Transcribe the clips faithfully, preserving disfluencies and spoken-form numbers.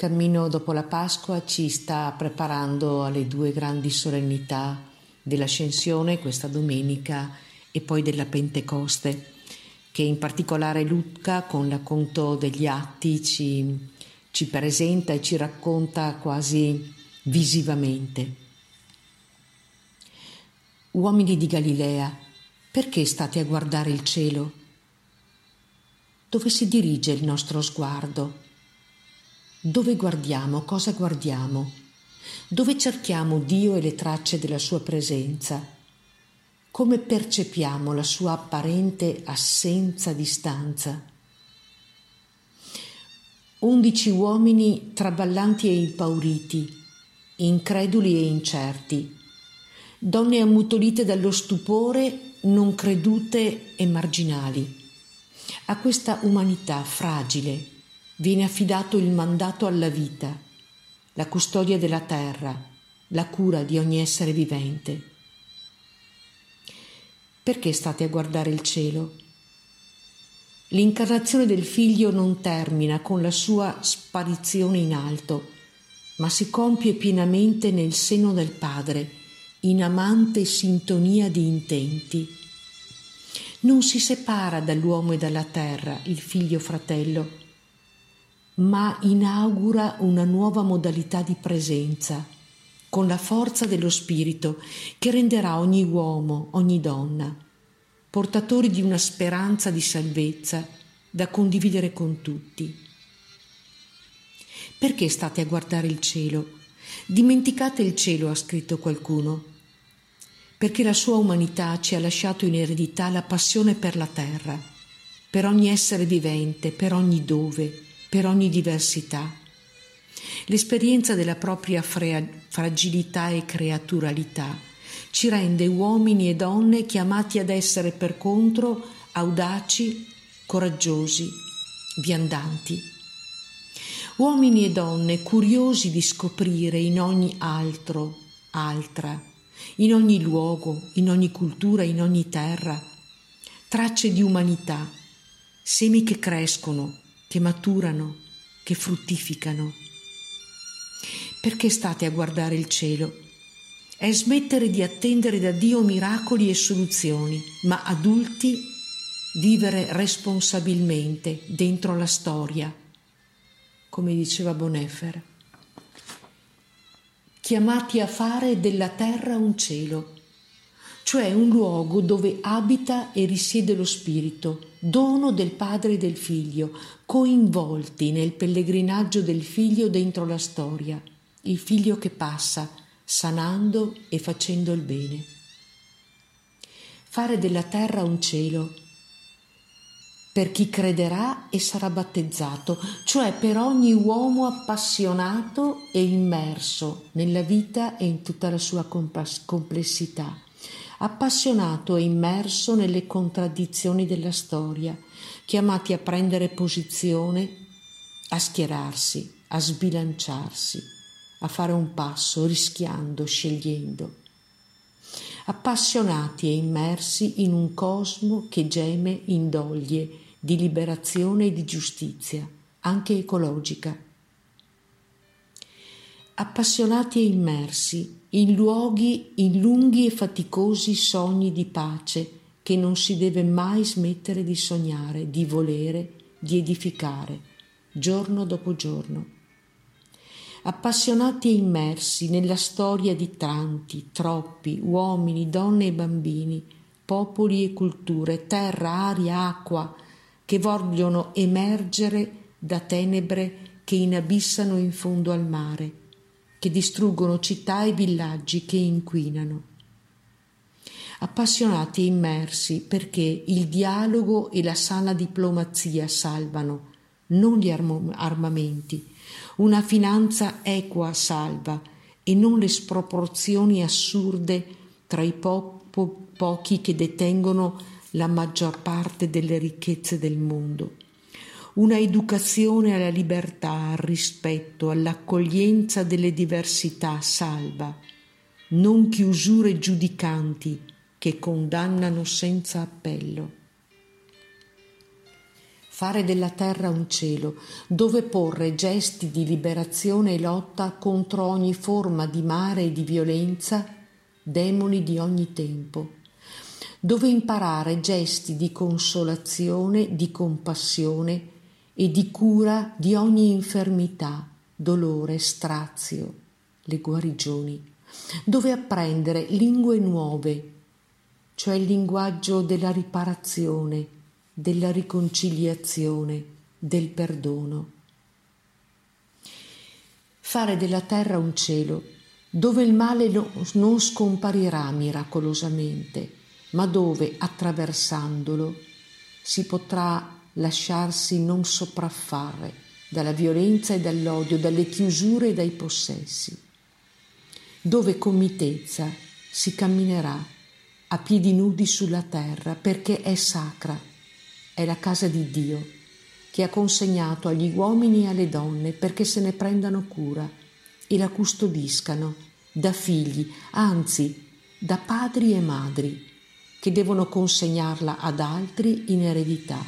cammino dopo la Pasqua ci sta preparando alle due grandi solennità dell'Ascensione questa domenica e poi della Pentecoste, che in particolare Luca con l'acconto degli Atti ci, ci presenta e ci racconta quasi visivamente. Uomini di Galilea, perché state a guardare il cielo? Dove si dirige il nostro sguardo? Dove guardiamo? Cosa guardiamo? Dove cerchiamo Dio e le tracce della sua presenza? Come percepiamo la sua apparente assenza di stanza? Undici uomini traballanti e impauriti, increduli e incerti, donne ammutolite dallo stupore, non credute e marginali. A questa umanità fragile viene affidato il mandato alla vita, la custodia della terra, la cura di ogni essere vivente. Perché state a guardare il cielo? L'incarnazione del Figlio non termina con la sua sparizione in alto, ma si compie pienamente nel seno del Padre, in amante sintonia di intenti. Non si separa dall'uomo e dalla terra il Figlio fratello, ma inaugura una nuova modalità di presenza, con la forza dello Spirito che renderà ogni uomo, ogni donna, portatori di una speranza di salvezza da condividere con tutti. Perché state a guardare il cielo? Dimenticate il cielo, ha scritto qualcuno, perché la sua umanità ci ha lasciato in eredità la passione per la terra, per ogni essere vivente, per ogni dove, per ogni diversità. L'esperienza della propria fra- fragilità e creaturalità ci rende uomini e donne chiamati ad essere per contro audaci, coraggiosi, viandanti. Uomini e donne curiosi di scoprire in ogni altro, altra, in ogni luogo, in ogni cultura, in ogni terra, tracce di umanità, semi che crescono, che maturano, che fruttificano. Perché state a guardare il cielo? È smettere di attendere da Dio miracoli e soluzioni, ma adulti vivere responsabilmente dentro la storia, come diceva Bonhoeffer. Chiamati a fare della terra un cielo, cioè un luogo dove abita e risiede lo Spirito, dono del Padre e del Figlio, coinvolti nel pellegrinaggio del Figlio dentro la storia, il Figlio che passa, sanando e facendo il bene. Fare della terra un cielo per chi crederà e sarà battezzato, cioè per ogni uomo appassionato e immerso nella vita e in tutta la sua complessità, appassionato e immerso nelle contraddizioni della storia, chiamati a prendere posizione, a schierarsi, a sbilanciarsi, a fare un passo, rischiando, scegliendo. Appassionati e immersi in un cosmo che geme in doglie di liberazione e di giustizia, anche ecologica. Appassionati e immersi in luoghi, in lunghi e faticosi sogni di pace che non si deve mai smettere di sognare, di volere, di edificare, giorno dopo giorno. Appassionati e immersi nella storia di tanti, troppi uomini, donne e bambini, popoli e culture, terra, aria, acqua, che vogliono emergere da tenebre che inabissano in fondo al mare, che distruggono città e villaggi, che inquinano. Appassionati e immersi perché il dialogo e la sana diplomazia salvano, non gli armamenti, una finanza equa salva e non le sproporzioni assurde tra i po- po- pochi che detengono la maggior parte delle ricchezze del mondo. Una educazione alla libertà, al rispetto, all'accoglienza delle diversità salva, non chiusure giudicanti che condannano senza appello. fare della terra un cielo dove porre gesti di liberazione e lotta contro ogni forma di mare e di violenza, demoni di ogni tempo, dove imparare gesti di consolazione, di compassione e di cura di ogni infermità, dolore, strazio, le guarigioni, dove apprendere lingue nuove, cioè il linguaggio della riparazione, della riconciliazione, del perdono. Fare della terra un cielo dove il male non scomparirà miracolosamente, ma dove, attraversandolo, si potrà lasciarsi non sopraffare dalla violenza e dall'odio, dalle chiusure e dai possessi, dove con mitezza si camminerà a piedi nudi sulla terra, perché è sacra, è la casa di Dio, che ha consegnato agli uomini e alle donne perché se ne prendano cura e la custodiscano da figli, anzi da padri e madri, che devono consegnarla ad altri in eredità.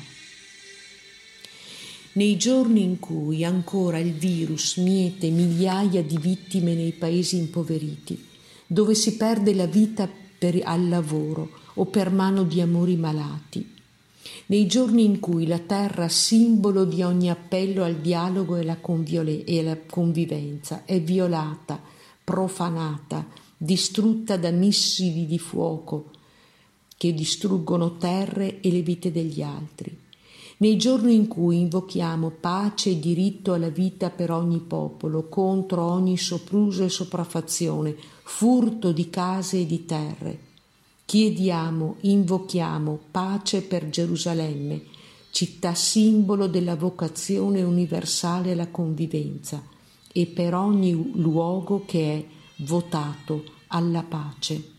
Nei giorni in cui ancora il virus miete migliaia di vittime nei paesi impoveriti, dove si perde la vita per, al lavoro o per mano di amori malati, nei giorni in cui la terra, simbolo di ogni appello al dialogo e alla, conviole- e alla convivenza, è violata, profanata, distrutta da missili di fuoco che distruggono terre e le vite degli altri, nei giorni in cui invochiamo pace e diritto alla vita per ogni popolo, contro ogni sopruso e sopraffazione, furto di case e di terre, chiediamo, invochiamo pace per Gerusalemme, città simbolo della vocazione universale alla convivenza, e per ogni luogo che è votato alla pace.